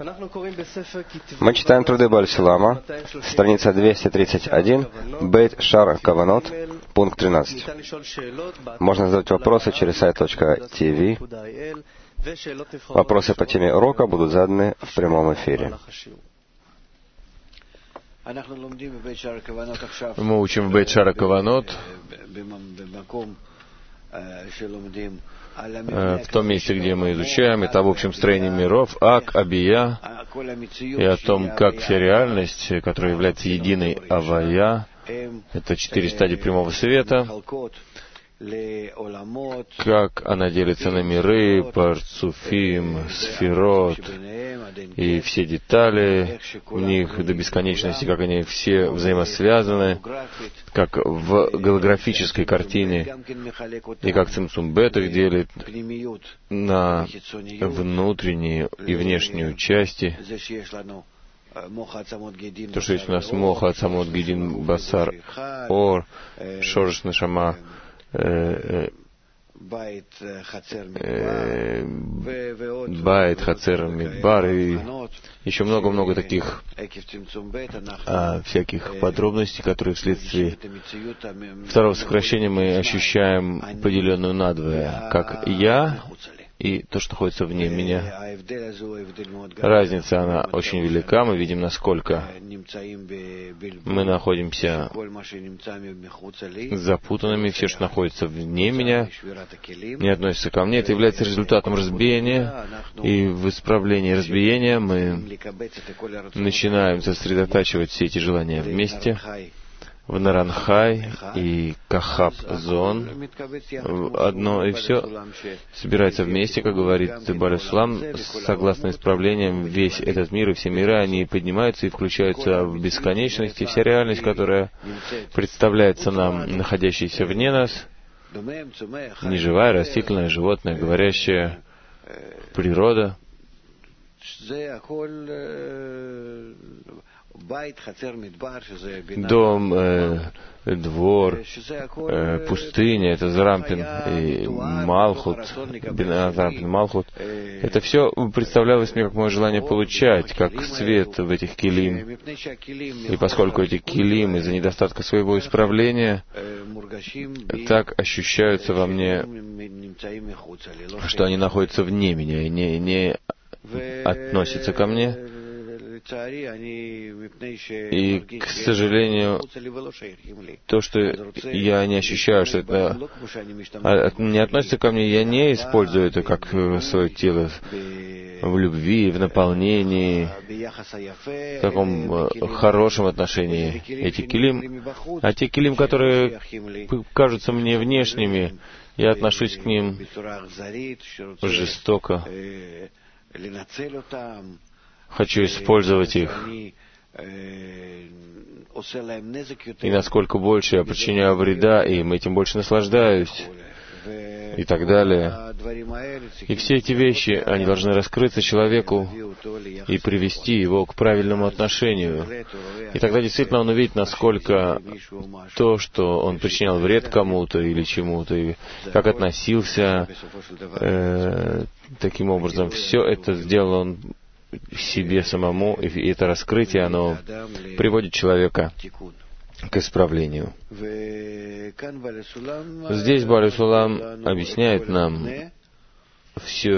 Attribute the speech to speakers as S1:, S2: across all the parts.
S1: Мы читаем труды Бааль Сулама, страница 231, Бейт Шар Каванот, пункт 13. Можно задать вопросы через сайт.tv. Вопросы по теме урока будут заданы в прямом эфире.
S2: Мы учим в Бейт Шар Каванот, в том месте, где мы изучаем это в общем строении миров, Ак, Абия, и о том, как вся реальность, которая является единой Авая, это 4 стадии прямого света, как она делится на миры, парцуфим, сферот, и все детали в них до бесконечности, как они все взаимосвязаны, как в голографической картине, и как Цимцум Бет их делит на внутреннюю и внешнюю части. То, что есть у нас Моха, Ацамот, Гидин, Басар, Ор, Шореш, Нешама, Байт, Хацер, Мидбар, и еще много-много таких всяких подробностей, которые вследствие второго сокращения мы ощущаем поделенную надвое, как «я» и то, что находится вне меня. Разница, она очень велика. Мы видим, насколько мы находимся запутанными. Все, что находится вне меня, не относится ко мне. Это является результатом разбиения. И в исправлении разбиения мы начинаем сосредотачивать все эти желания вместе. В Наранхай и Кахаб Зон одно, и все собирается вместе, как говорит Бааль Сулам, согласно исправлениям, весь этот мир и все миры, они поднимаются и включаются в бесконечность, и вся реальность, которая представляется нам, находящаяся вне нас, неживая, растительная, животное, говорящая, природа, дом, двор, пустыня, это Зарампин и Малхут, Зарампин, Малхут. Это все представлялось мне как мое желание получать, как свет в этих килим. И поскольку эти килим из-за недостатка своего исправления так ощущаются во мне, что они находятся вне меня и не относятся ко мне, и, к сожалению, то, что я не ощущаю, что это не относится ко мне, я не использую это как свое тело в любви, в наполнении, в таком хорошем отношении. Эти килим, а те килим, которые кажутся мне внешними, я отношусь к ним жестоко. Хочу использовать их, и насколько больше я причиняю вреда им, этим больше наслаждаюсь, и так далее. И все эти вещи, они должны раскрыться человеку и привести его к правильному отношению. И тогда действительно он увидит, насколько то, что он причинял вред кому-то или чему-то, и как относился таким образом, все это сделал он себе самому, и это раскрытие, оно приводит человека к исправлению. Здесь Бааль Сулам объясняет нам всю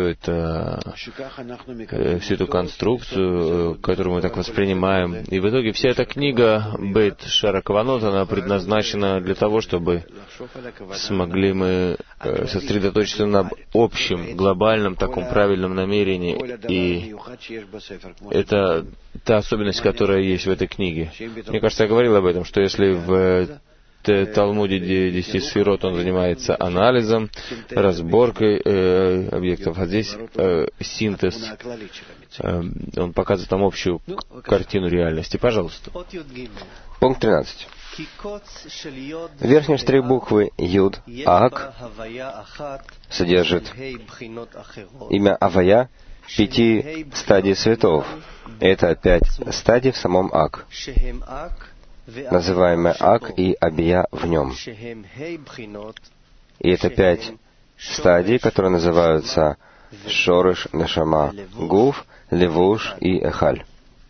S2: эту конструкцию, которую мы так воспринимаем. И в итоге вся эта книга Бейт Шар Каванот, она предназначена для того, чтобы смогли мы сосредоточиться на общем, глобальном, таком правильном намерении. И это та особенность, которая есть в этой книге. Мне кажется, я говорил об этом, что если в Талмуде 10 сферот он занимается анализом, разборкой объектов, а здесь синтез. Он показывает нам общую картину реальности. Пожалуйста.
S1: Пункт 13. Верхний штрих буквы Юд, Ак, содержит имя Авая 5 стадий светов. Это 5 стадий в самом Ак, называемые Ак и Абия в нем. И это 5 стадий, которые называются Шореш, Нешама, Гуф, Левуш и Эхаль.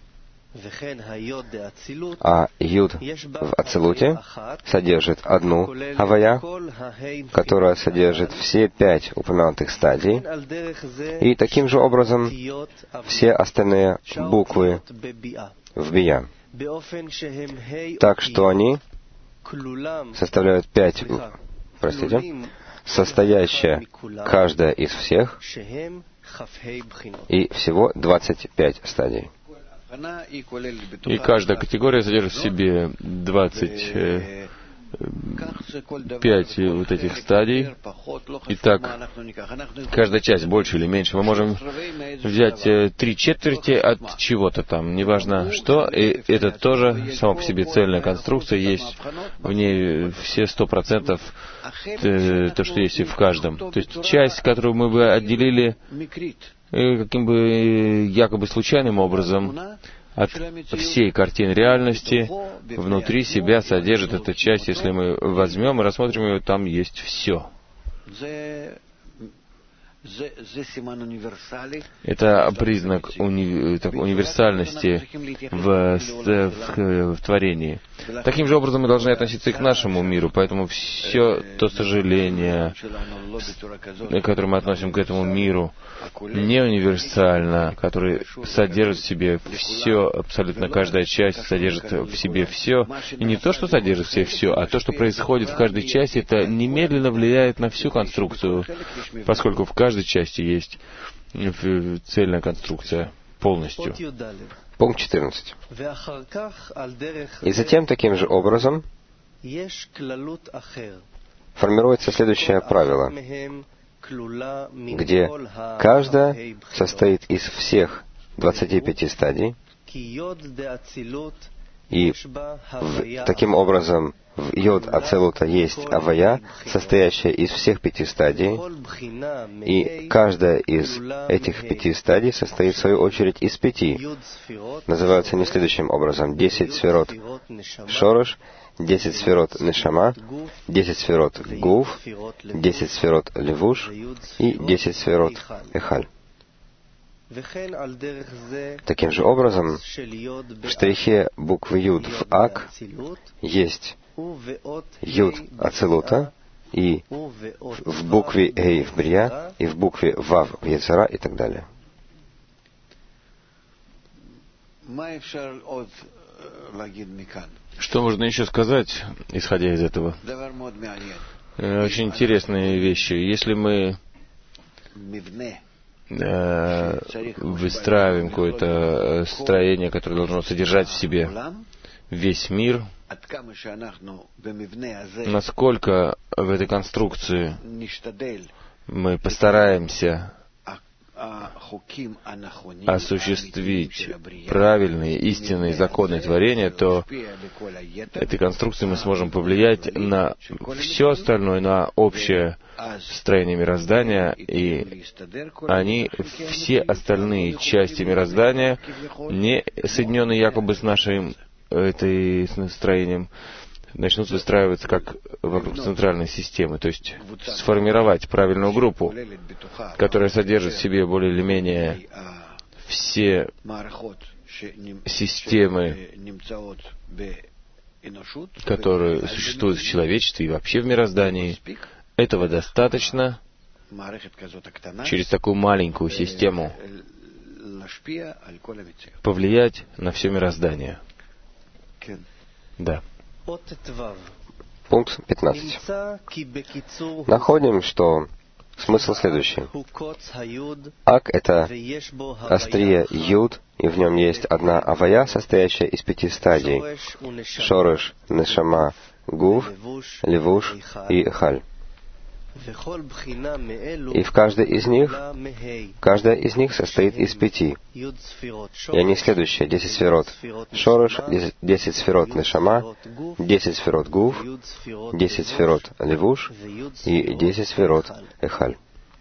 S1: А Юд в Ацилуте содержит одну Авая, которая содержит все 5 упомянутых стадий, и таким же образом все остальные буквы в Бия. Так что они составляют 5, состоящая каждая из всех, и всего 25 стадий.
S2: И каждая категория содержит в себе 25 вот этих стадий. Итак, каждая часть, больше или меньше, мы можем взять 3/4 от чего-то там, неважно что, и это тоже само по себе цельная конструкция, есть в ней все 100% то, что есть и в каждом. То есть часть, которую мы бы отделили каким бы якобы случайным образом от всей картины реальности, внутри себя содержит эта часть. Если мы возьмем и рассмотрим ее, там есть все. Это признак универсальности в творении. Таким же образом мы должны относиться и к нашему миру, поэтому все то сожаление, которое мы относим к этому миру, не универсально, который содержит в себе все, абсолютно каждая часть содержит в себе все, и не то, что содержит в себе все, а то, что происходит в каждой части, это немедленно влияет на всю конструкцию, поскольку в каждой части есть цельная конструкция полностью.
S1: Пункт 14. И затем таким же образом формируется следующее правило, где каждая состоит из всех 25 стадий, и таким образом в Йод Ацилута есть Авая, состоящая из всех 5 стадий, и каждая из этих 5 стадий состоит, в свою очередь, из 5. Называются они следующим образом: 10 сферот Шорош, 10 сферот Нешама, 10 сферот Гуф, 10 сферот Левуш и 10 сферот Эхаль. Таким же образом, в штрихе буквы Юд в Ак есть Юд Ацилута, и в букве Эй в Брия, и в букве Вав в Ецара, и так далее.
S2: Что можно еще сказать, исходя из этого? Очень интересные вещи. Если мы выстраиваем какое-то строение, которое должно содержать в себе весь мир, насколько в этой конструкции мы постараемся осуществить правильные, истинные законы творения, то этой конструкцией мы сможем повлиять на все остальное, на общее строение мироздания, и они, все остальные части мироздания, не соединенные якобы с нашим строением, начнут выстраиваться как вокруг центральной системы, то есть сформировать правильную группу, которая содержит в себе более или менее все системы, которые существуют в человечестве и вообще в мироздании. Этого достаточно через такую маленькую систему повлиять на все мироздание. Да.
S1: Пункт 15. Находим, что смысл следующий. Ак — это острие Юд, и в нем есть одна Авая, состоящая из 5 стадий: Шореш, Нешама, Гуф, Левуш и Эхаль. И в каждая из них состоит из 5. И они следующие: 10 сферот Шорош, 10 сферот Нешама, 10 сферот Гуф, 10 сферот Левуш и 10 сферот Эхаль.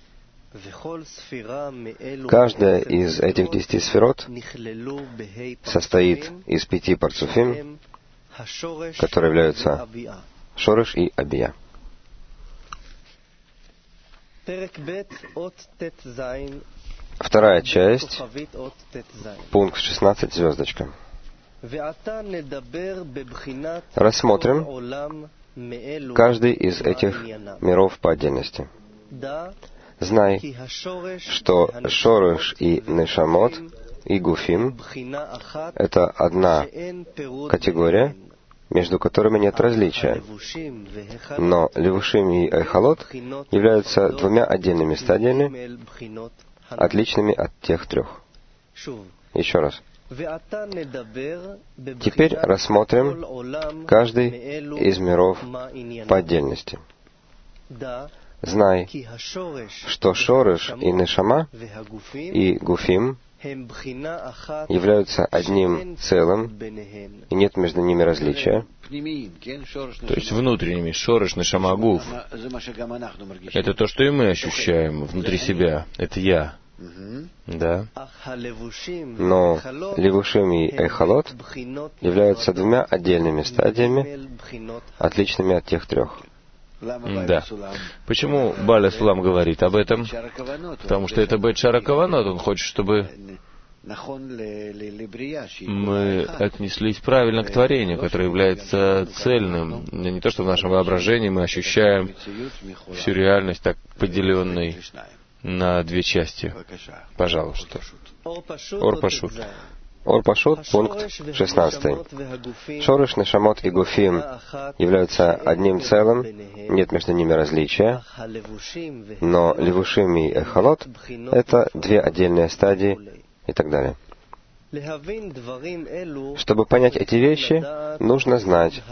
S1: Каждая из этих 10 сферот состоит из 5 парцуфим, которые являются Шореш и Абия. Вторая часть, пункт 16, звездочка. Рассмотрим каждый из этих миров по отдельности. Знай, что Шореш и Нешамот и Гуфим — это одна категория, между которыми нет различия. Но Левушим и Эхалот являются двумя отдельными стадиями, отличными от тех трех. Еще раз. Теперь рассмотрим каждый из миров по отдельности. Знай, что Шореш и Нешама и Гуфим являются одним целым, и нет между ними различия.
S2: То есть внутренними, Шореш, Нешама, Гуф. Это то, что и мы ощущаем внутри себя. Это я. Да.
S1: Но Левушим и Эхалот являются двумя отдельными стадиями, отличными от тех трех.
S2: Да. Почему Баля Сулам говорит об этом? Потому что это Бет Шара Каванот. Он хочет, чтобы мы отнеслись правильно к творению, которое является цельным. Не то, что в нашем воображении мы ощущаем всю реальность так поделенной на две части. Пожалуйста. Ор Пашут.
S1: Ор Пашут, пункт 16. Шореш, Нешамот и Гуфим являются одним целым, нет между ними различия, но Левушим и Эхалот — это две отдельные стадии и так далее. Чтобы понять эти вещи, нужно знать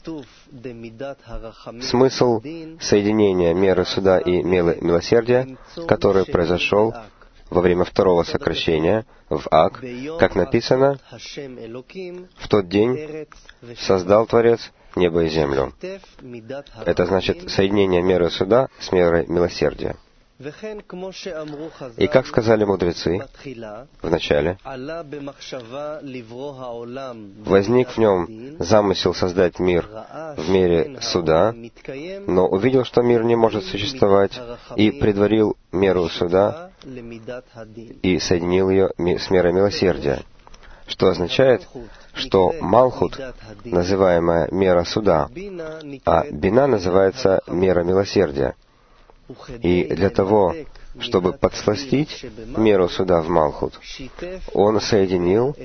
S1: смысл соединения меры суда и милосердия, который произошел во время второго сокращения в Ак, как написано, в тот день создал Творец небо и землю. Это значит соединение меры суда с мерой милосердия. И как сказали мудрецы в начале, возник в нем замысел создать мир в мере суда, но увидел, что мир не может существовать, и предварил меру суда и соединил ее с мерой милосердия, что означает, что Малхут, называемая мера суда, а Бина называется мера милосердия. И для того, чтобы подсластить меру суда в Малхут, он соединил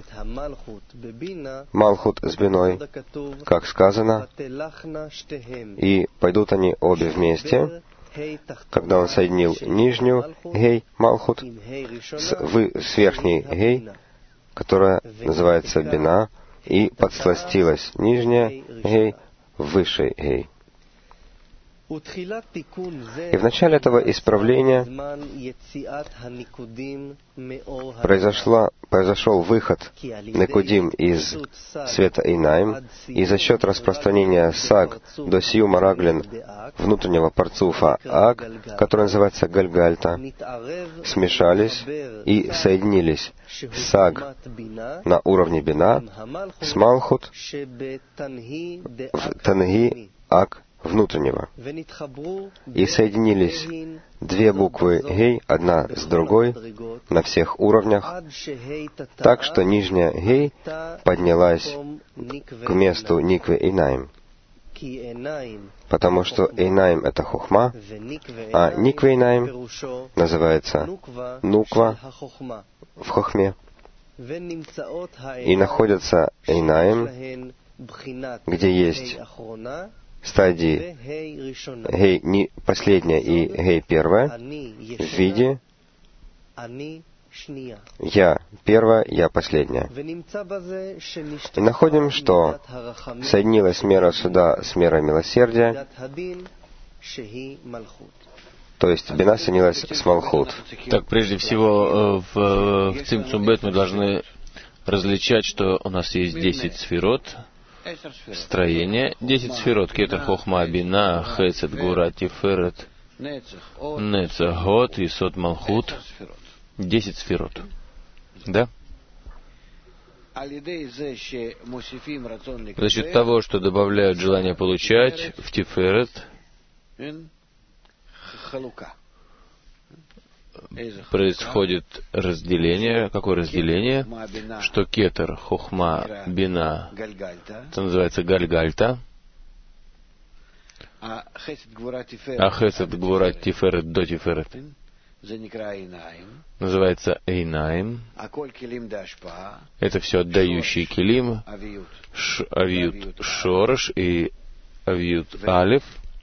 S1: Малхут с Биной, как сказано, и пойдут они обе вместе, когда он соединил нижнюю Гей Малхут с верхней Гей, которая называется Бина, и подсластилась нижняя Гей в высшей Гей. И в начале этого исправления произошел выход Некудим из света Инаим, и за счет распространения Саг до Сиюма Раглин внутреннего парцуфа Аг, который называется Гальгальта, смешались и соединились Саг на уровне Бина с Малхут в Танги Аг внутреннего. И соединились две буквы Гей одна с другой на всех уровнях, так что нижняя Гей поднялась к месту Никве Эйнаим, потому что Эйнаим — это Хохма, а Никве Эйнаим называется Нуква в Хохме. И находятся Эйнаим, где есть стадии Гей последняя и Гей первая в виде Я первая, Я последняя. И находим, что соединилась мера суда с мерой милосердия, то есть Бина соединилась с Малхут.
S2: Так, прежде всего, в Цимцум Бет мы должны различать, что у нас есть 10 сферот, строение, 10 сферот, Кетер, Хохма, Бина, Хесед, Гура, Тиферет, Нецах, Год, Исод, Малхут. 10 сферот. Да? За счет того, что добавляют желание получать в Тиферет, происходит разделение. Какое разделение? Что кетер, хохма, бина, это называется гальгальта, а хесед, гвурат, тиферет, до тиферет называется эйнаим. Это все отдающие килим, авиют шорош и авиют алиф.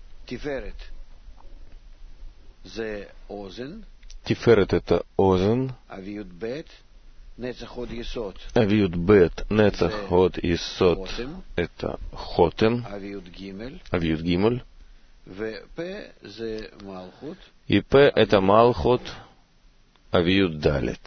S2: Тиферет это озен, авиют бет, нецах ход исот это хотем, авиют гимель, и п это малхут, авиют далет.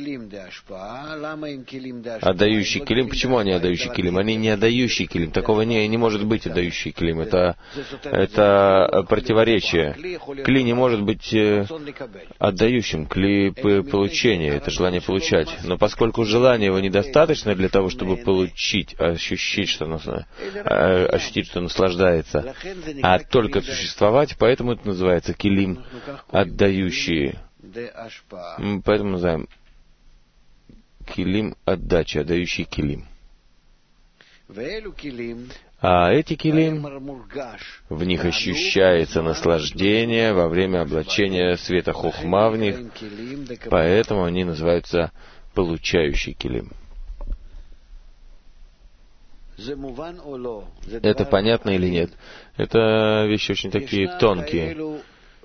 S2: Отдающий килим. Почему они отдающий килим? Они не отдающий килим. Такого не может быть отдающий килим. Это противоречие. Кли не может быть отдающим. Кли получения. Это желание получать. Но поскольку желание его недостаточно для того, чтобы получить, ощутить, что наслаждается, а только существовать, поэтому это называется килим отдающие. Поэтому называем килим отдача, отдающий килим. А эти килим, в них ощущается наслаждение во время облачения света хохма в них, поэтому они называются получающий килим. Это понятно или нет? Это вещи очень такие тонкие.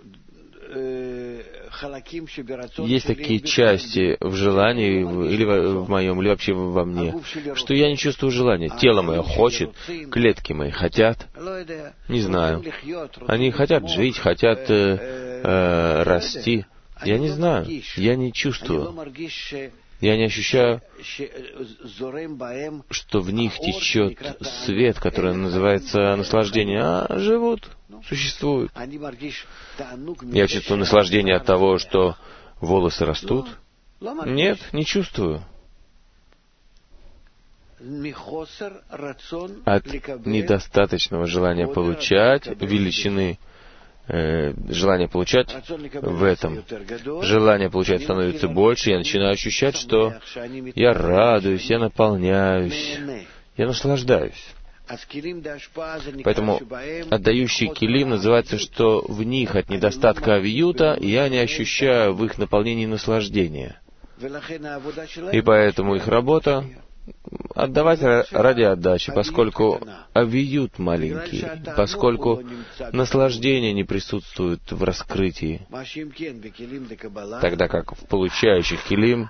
S2: Есть такие части в желании, или в моем, или вообще во мне, что я не чувствую желания. Тело мое хочет, клетки мои хотят, не знаю. Они хотят жить, хотят расти. Я не знаю, я не чувствую. Я не ощущаю, что в них течет свет, который называется наслаждение, а живут, существуют. Я чувствую наслаждение от того, что волосы растут. Нет, не чувствую. От недостаточного желания получать, величины желание получать в этом. Желание получать становится больше, я начинаю ощущать, что я радуюсь, я наполняюсь, я наслаждаюсь. Поэтому отдающий килим называется, что в них от недостатка авиюта я не ощущаю в их наполнении наслаждения. И поэтому их работа отдавать ради отдачи, поскольку авиют маленький, поскольку наслаждение не присутствует в раскрытии, тогда как в получающих килим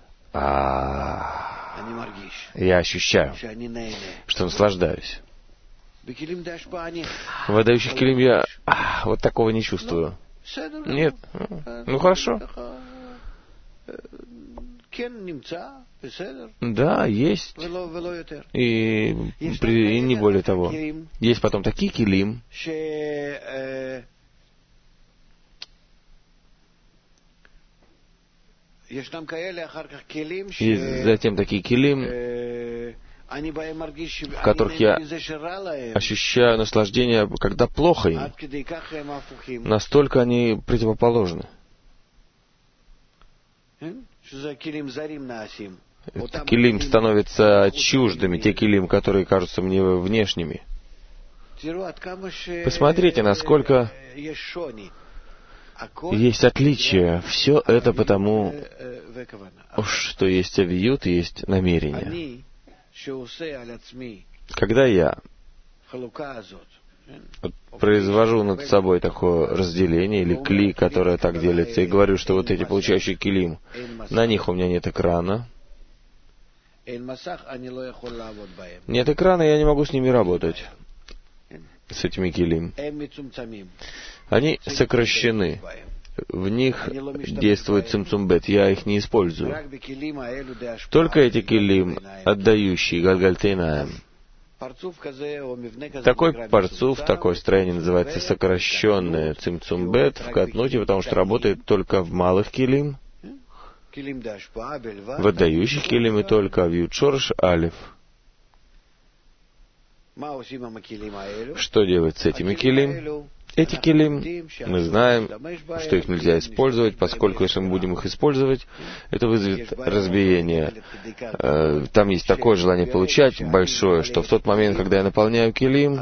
S2: я ощущаю, что наслаждаюсь. В отдающих килим я вот такого не чувствую. Нет, ну хорошо. Да, есть. И не более того. Есть потом такие килим, и затем такие килим, в которых я ощущаю наслаждение, когда плохо им. Настолько они противоположны. Килим становятся чуждыми, те килим, которые кажутся мне внешними. Посмотрите, насколько есть отличия. Все это потому, что есть авиют и есть намерение. Когда я произвожу над собой такое разделение, или кли, которое так делится, и говорю, что вот эти получающие килим, на них у меня нет экрана. Нет экрана, я не могу с ними работать, с этими килим. Они сокращены. В них действует цимцумбет, я их не использую. Только эти килим, отдающие гальгальтейнаем. Такой парцуф, такое строение называется сокращенное цимцумбет в катнуте, потому что работает только в малых килим, в отдающих килим и только авиют шорш алиф. Что делать с этими килим? Эти килим, мы знаем, что их нельзя использовать, поскольку если мы будем их использовать, это вызовет разбиение. Там есть такое желание получать большое, что в тот момент, когда я наполняю килим,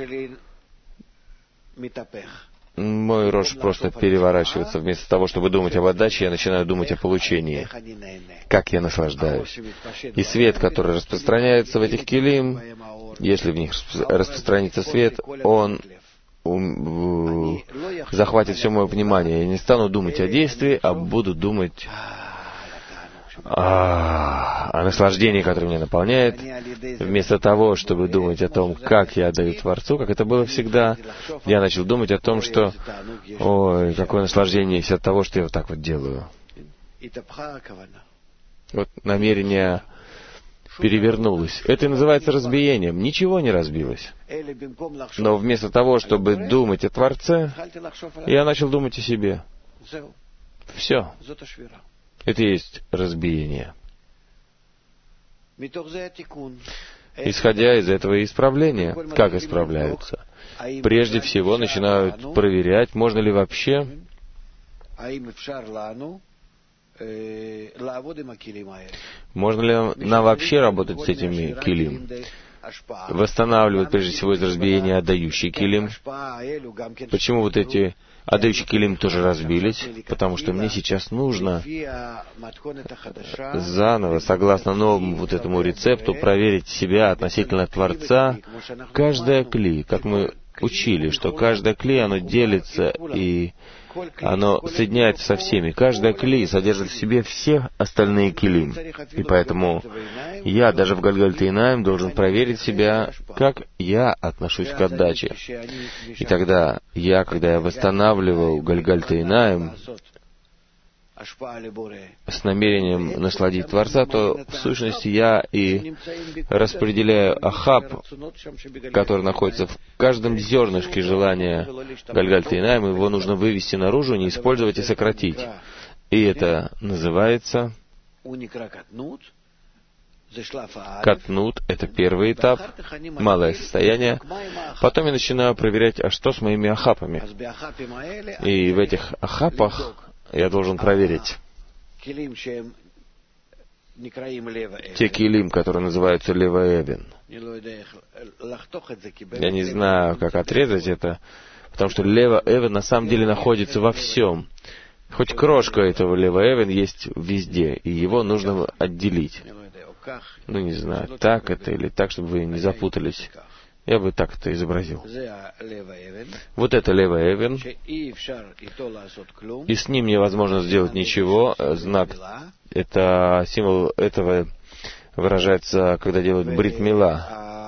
S2: мой рош просто переворачивается. Вместо того, чтобы думать об отдаче, я начинаю думать о получении. Как я наслаждаюсь. И свет, который распространяется в этих килим, если в них распространится свет, он захватит все мое внимание. Я не стану думать о действии, а буду думать о наслаждении, которое меня наполняет. Вместо того, чтобы думать о том, как я отдаю Творцу, как это было всегда, я начал думать о том, что ой, какое наслаждение есть от того, что я вот так вот делаю. Вот намерение перевернулось. Это и называется разбиением. Ничего не разбилось. Но вместо того, чтобы думать о Творце, я начал думать о себе. Все. Это и есть разбиение. Исходя из этого исправления, как исправляются? Прежде всего начинают проверять, можно ли вообще нам вообще работать с этими килим? Восстанавливать, прежде всего, из разбиения отдающий килим. Почему вот эти отдающие килим тоже разбились? Потому что мне сейчас нужно заново, согласно новому вот этому рецепту, проверить себя относительно Творца. Каждое кли, как мы учили, что каждое кли, оно делится и оно соединяется со всеми. Каждая кли содержит в себе все остальные килим. И поэтому я даже в Гальгальт Эйнаим должен проверить себя, как я отношусь к отдаче. И тогда когда я восстанавливал Гальгальт Эйнаим с намерением насладить Творца, то в сущности я и распределяю ахаб, который находится в каждом зернышке желания Гальгальт Эйнаим, его нужно вывести наружу, не использовать и сократить. И это называется катнут, это первый этап, малое состояние. Потом я начинаю проверять, а что с моими ахапами. И в этих ахапах я должен проверить те килим, которые называются Лева Эвен. Я не знаю, как отрезать это, потому что Лева Эвен на самом деле находится во всем. Хоть крошка этого Лева Эвен есть везде, и его нужно отделить. Ну, не знаю, так это или так, чтобы вы не запутались. Я бы так это изобразил. Вот это Лева Эвен, и с ним невозможно сделать ничего. Знак, это символ этого выражается, когда делают брит мила.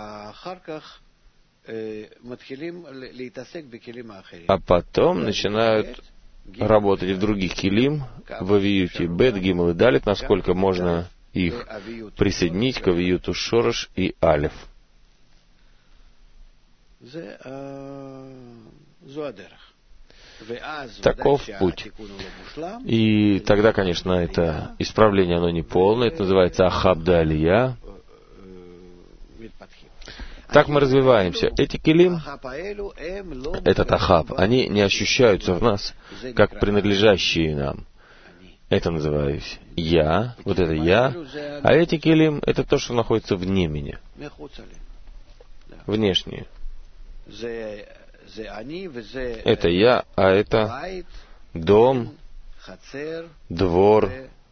S2: А потом начинают работать в других килим, в авиюте бет, гимл и далит, насколько можно их присоединить к авиюту шорош и алеф. Таков путь. И тогда, конечно, это исправление, оно не полное, это называется ахаб да алия. Так мы развиваемся. Эти килим, этот ахаб, они не ощущаются в нас, как принадлежащие нам. Это называюсь я, вот это я, а эти килим, это то, что находится вне меня. Внешние. Это я, а это дом, двор,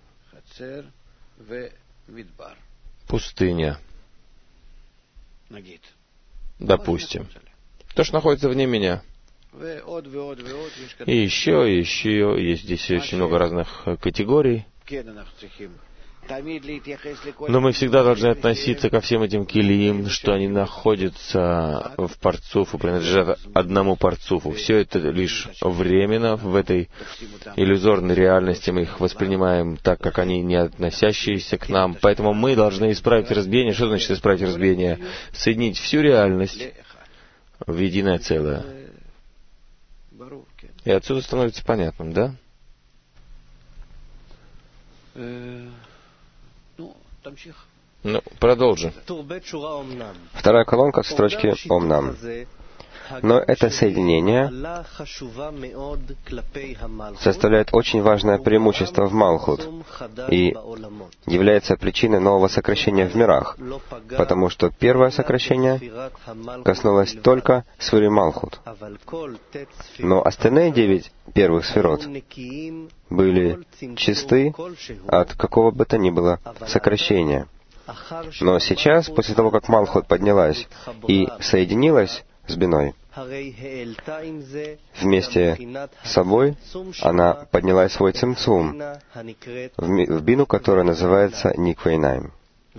S2: пустыня. Допустим. То, что находится вне меня. И еще есть здесь очень много разных категорий. Но мы всегда должны относиться ко всем этим килиим, что они находятся в парцуфу, принадлежат одному парцуфу. Все это лишь временно, в этой иллюзорной реальности мы их воспринимаем так, как они не относящиеся к нам. Поэтому мы должны исправить разбиение. Что значит исправить разбиение? Соединить всю реальность в единое целое. И отсюда становится понятным, да? Ну, продолжим. Вторая колонка в строчке «Омнам».
S1: Но это соединение составляет очень важное преимущество в Малхут и является причиной нового сокращения в мирах, потому что первое сокращение коснулось только сферы Малхут. Но остальные 9 первых сферот были чисты от какого бы то ни было сокращения. Но сейчас, после того, как Малхут поднялась и соединилась с Биной, вместе с собой она подняла свой цимцум в Бину, которая называется Никвейнаим.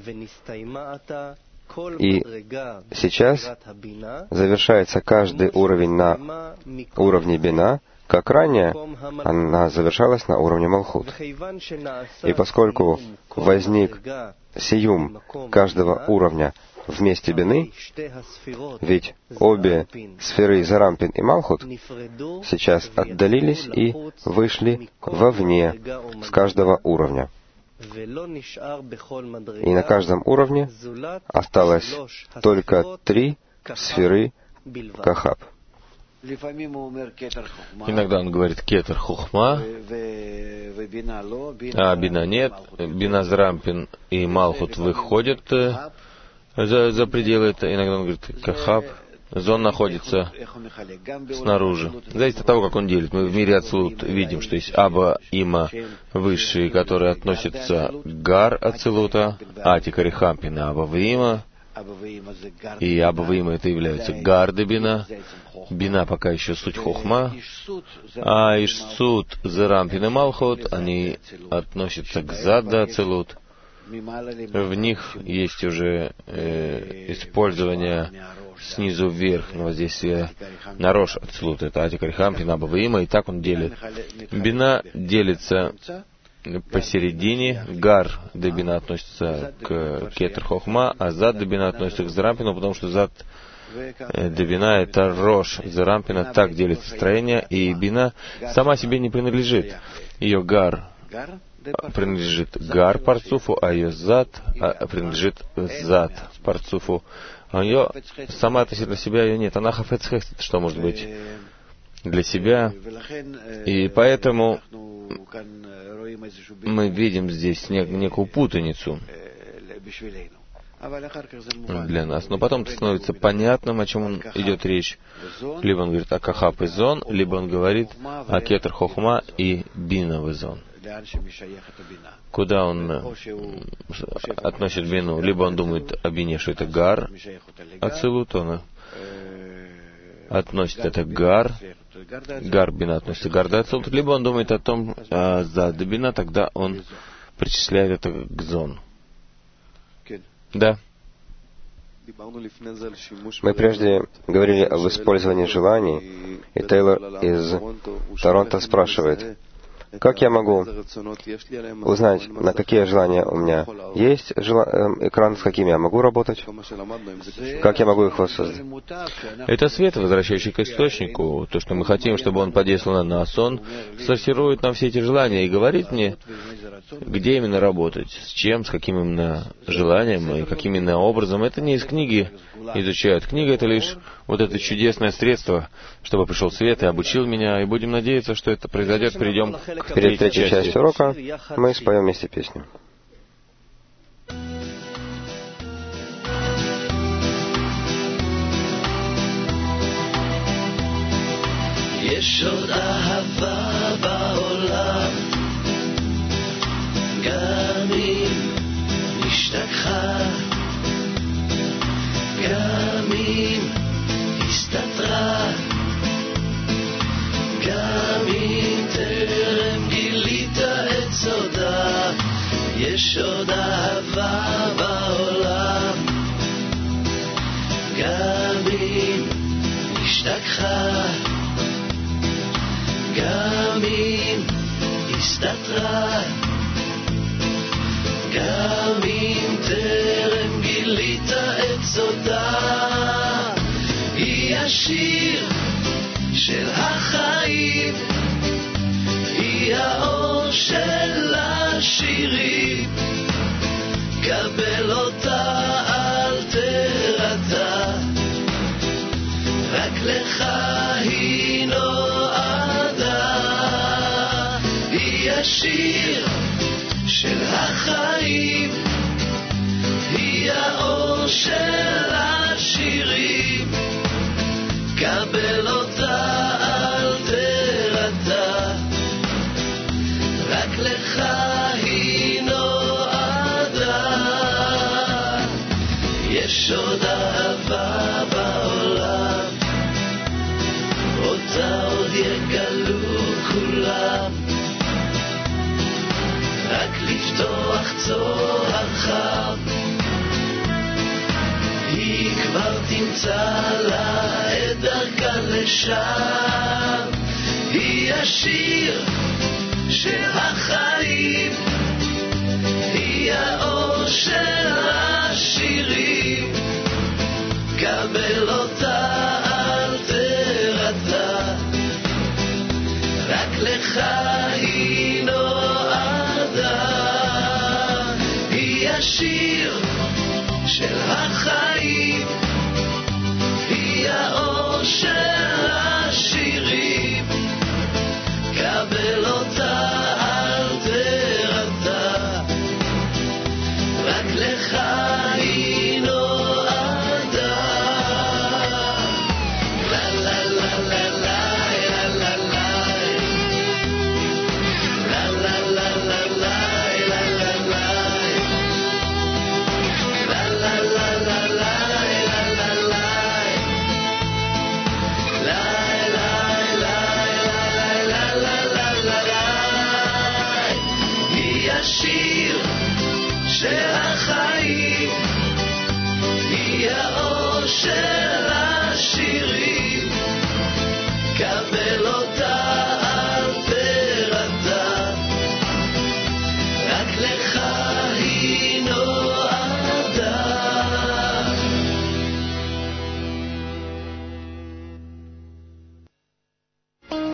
S1: И сейчас завершается каждый уровень на уровне Бина, как ранее она завершалась на уровне Малхут. И поскольку возник сиюм каждого уровня в месте Бины, ведь обе сферы Зарампин и Малхут сейчас отдалились и вышли вовне с каждого уровня. И на каждом уровне осталось только 3 сферы Кахаб.
S2: Иногда он говорит кетер хухма, а бина нет. Бина Зарампин и Малхут выходят за пределы этого. Иногда он говорит кахаб. Зон находится снаружи. Зависит от того, как он делит. Мы в мире Ацилут видим, что есть Аба, Има, высшие, которые относятся к Гар Ацилута, Атика Рихампина, Аба Вима. И Аба Вима это является Гар де Бина. Бина пока еще суть Хохма. А Ишсут, Зарампин и Малхут, они относятся к Задда Ацилут. В них есть уже использование снизу вверх воздействия на Рош Ацилут. Это Атика Рихампин, Аба Вима, и так он делит. Бина делится посередине. Гар де Бина относится к Кетер Хохма, а Зад де Бина относится к Зарампину, потому что Зад де Бина это Рош Зарампина, так делится строение, и Бина сама себе не принадлежит. Ее Гар принадлежит Гар Парцуфу, а ее Зад принадлежит Зад Парцуфу. А ее сама относительно себя ее нет. Она хафец хесед, что может быть для себя. И поэтому мы видим здесь некую путаницу для нас. Но потом это становится понятным, о чем идет речь. Либо он говорит о Кахаб и Зон, либо он говорит о Кетер Хохма и Бина и Зон. Куда он относит Бину? Либо он думает о Бине, что это Гар Ацилут, он относит это Гар Бина относится к Гар Ацилут, либо он думает о том, за Бина, тогда он причисляет это к Зон. Да.
S1: Мы прежде говорили об использовании желаний, и Тейлор из Торонто спрашивает, как я могу узнать, на какие желания у меня есть экран, с какими я могу работать? Как я могу их воссоздать?
S2: Это свет, возвращающий к источнику. То, что мы хотим, чтобы он подействовал на нас, он сортирует нам все эти желания и говорит мне, где именно работать, с чем, с каким именно желанием и каким именно образом. Это не из книги изучают. Книга — это лишь вот это чудесное средство, чтобы пришел свет и обучил меня, и будем надеяться, что это произойдет. Перейдем к
S1: перед третьей частью урока. Мы споем вместе песню.
S3: יש עוד אהבה בעולם, גם אם נשתכחה, גם אם הסתתרה, גם אם טרם גילית את סודה. יש עוד אהבה בעולם, גם אם נשתכחה, גם אם הסתתרה, גם אם טרם גילית את סודה. היא השיר של החיים, היא האור של השירים, קבל אותה אל תרתע, רק לך היא נועדה, היא השיר של החיים, היא האור של השירים, קבל אותה אל תרתע, רק לך היא נועדה. יש עוד אהבה בעולם, אותה עוד יגלו כולם, רק לפתוח צוהר חם, היא כבר תמצא לה את דרכה לשם. היא השיר של החיים, היא האור של השירים, קבל אותה אל תרתע, רק לך היא נועדה. היא השיר של החיים, היא האור של השירים, קבל אותה אל תרתע, רק לך